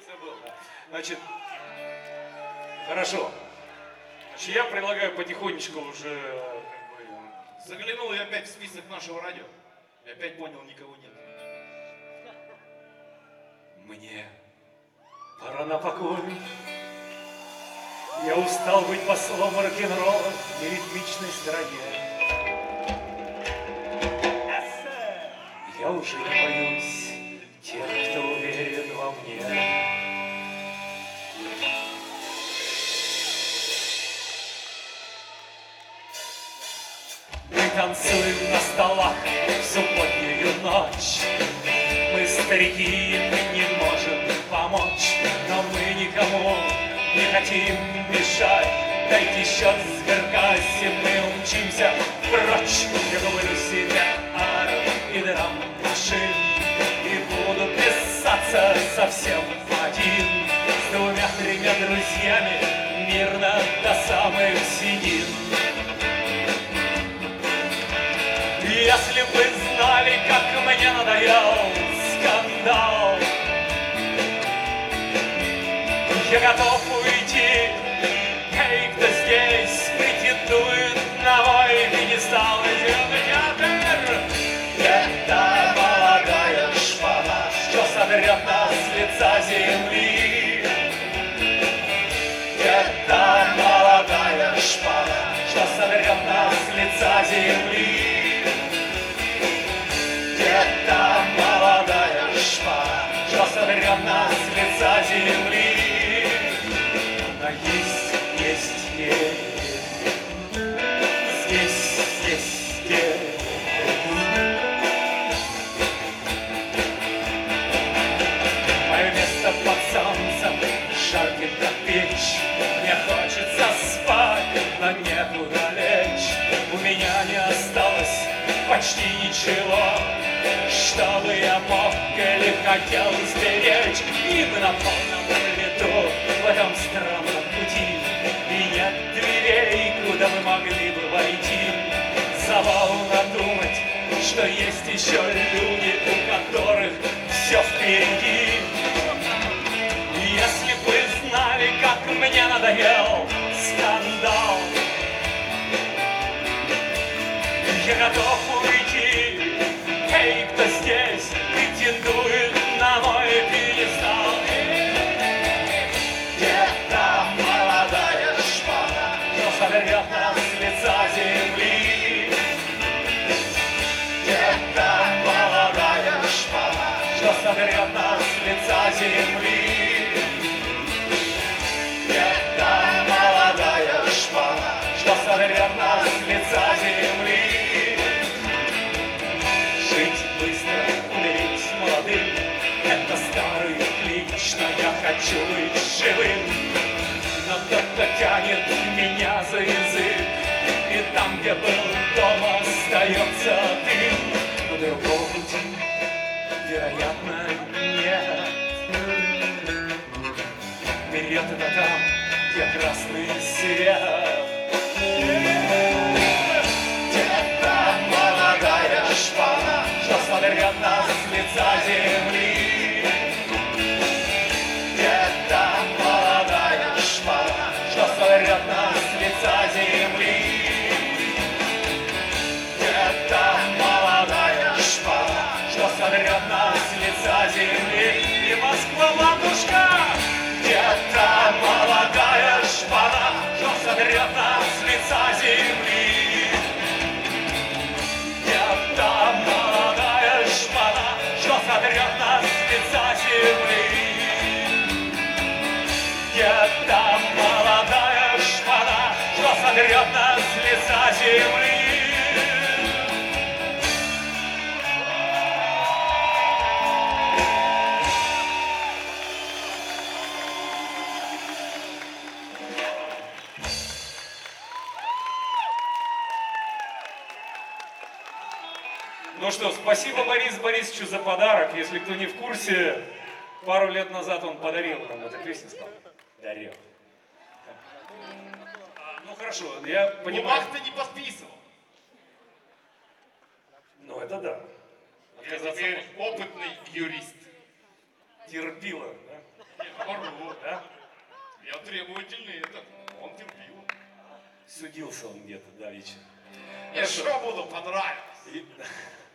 забыл. Значит, хорошо. Значит, я предлагаю потихонечку уже как бы... Заглянул я опять в список нашего радио. И опять понял, никого нет. Мне пора на покой. Я устал быть послом рок-н-ролла в ритмичной стране. Я уже не боюсь тех, кто уверен во мне. Мы танцуем на столах в субботнюю ночь. Мы старики, мы не можем помочь, но мы никому не хотим мешать. Дайте счет сверкайся, мы умчимся прочь. Я говорю себе арм и драм машин и буду писаться совсем один с двумя-тремя друзьями мирно до самых седин. Если бы знали, как мне надоел скандал, я готов уйти. Эй, кто здесь претендует на мой пьедестал? Это молодая шпана, что сотрет нас с лица земли. Это молодая шпана, что сотрет нас с лица земли. Это молодая шпана, что сотрет нас с лица земли. Она есть, здесь. Мое место под солнцем, жарким как печь. Мне хочется спать, но некуда лечь. У меня не осталось почти ничего, чтобы я мог или хотел сберечь. И мы на полном лету в этом странном пути, и нет дверей, куда мы могли бы войти. Забавно думать, что есть еще люди, у которых все впереди. Если бы знали, как мне надоел скандал, я готов уйти. Эй, кто здесь претендует на мой пьедестал? Это молодая шпана, что сотрет нас с лица земли. Это молодая шпана, что сотрет нас с лица земли. Это молодая шпана, что сотрет нас с лица земли. Жить быстро, умереть молодым — это старый клич, но я хочу быть живым. Но кто-то тянет меня за язык, и там, где был дом, остается дым. Но другого пути, вероятно, нет. Вперед это там, где красный свет. Это молодая шпана, что сотрет нас с лица земли. Это молодая шпана, что сотрет нас с лица земли. Это молодая шпана, что сотрет нас с лица земли. И Москва, матушка! Это молодая шпана, что сотрет нас с лица земли. Это молодая шпана, что сотрет нас с лица земли. Это молодая шпана, что сотрет нас с лица земли. Ну что, спасибо Борису Борисовичу за подарок. Если кто не в курсе, пару лет назад он подарил нам эту песню, сказал. Дарил. Ну хорошо, я понимаю. Бумаг ты не подписывал. Ну это да. Я теперь опытный юрист. Терпила, да? Не, наоборот. Да? Я требовательный, это он терпил. Судился он где-то давеча. Я что буду, понравилось. И-